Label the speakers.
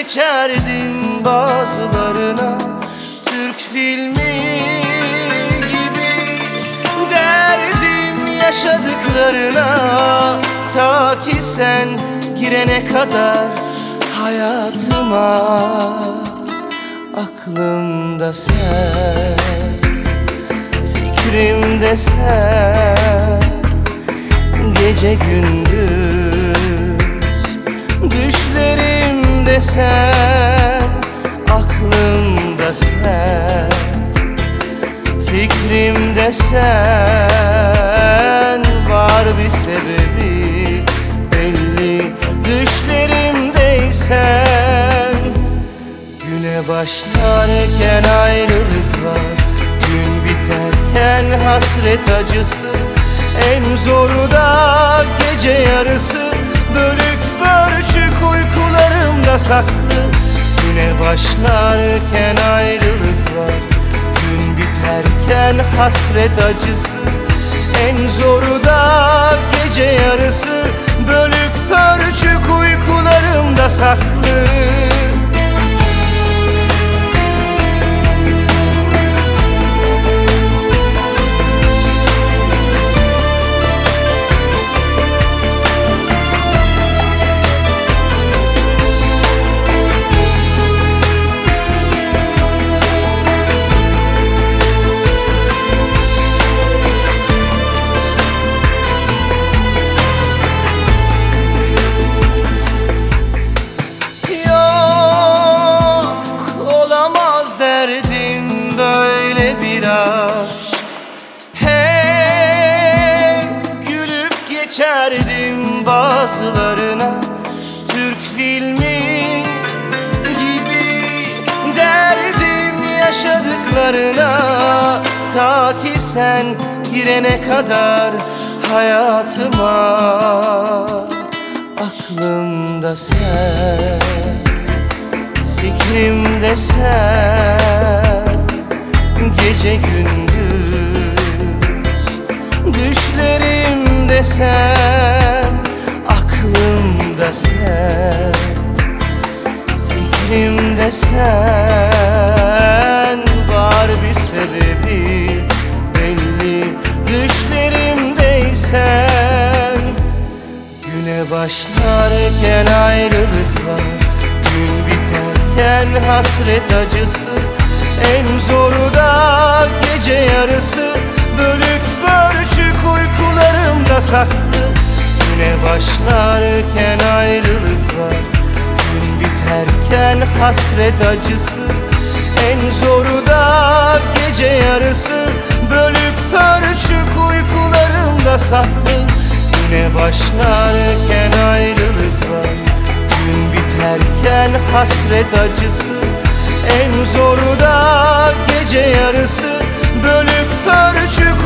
Speaker 1: geçerdim bazılarına, Türk filmi gibi derdim yaşadıklarına. Ta ki sen girene kadar hayatıma, aklımda sen, fikrimde sen, gece gündüz düşlerimde sen, aklımda sen, fikrimde sen. Var bir sebebi belli, düşlerimdeysen. Güne başlarken ayrılık var, gün biterken hasret acısı. En zoru da gece yarısı, bölük bölçük uykularımda saklı. Güne başlarken ayrılık var, gün biterken hasret acısı. En zoru da gece yarısı, bölük pörçük uykularımda saklı. Böyle bir aşk, hep gülüp geçerdim bazılarına, Türk filmi gibi derdim yaşadıklarına. Ta ki sen girene kadar hayatıma, aklımda sen, fikrimde sen, gece gündüz düşlerimde sen, aklımda sen, fikrimde sen. Var bir sebebi belli, düşlerimdeysen. Güne başlarken ayrılık var, gün biterken hasret acısı. En zoru da gece yarısı, bölük bölçük uykularımda saklı. Güne başlarken ayrılık var, gün biterken hasret acısı. En zoru da gece yarısı, bölük pörçük uykularımda saklı. Güne başlarken ayrılık var, gün biterken hasret acısı. En zoru da gece yarısı, bölük pörçük